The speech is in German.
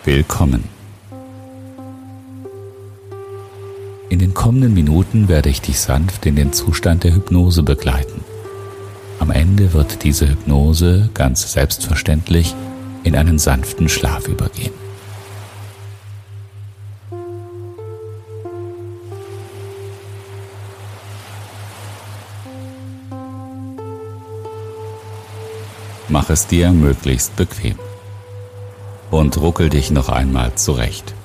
Willkommen. In den kommenden Minuten werde ich dich sanft in den Zustand der Hypnose begleiten. Am Ende wird diese Hypnose ganz selbstverständlich in einen sanften Schlaf übergehen. Mach es dir möglichst bequem und ruckel dich noch einmal zurecht.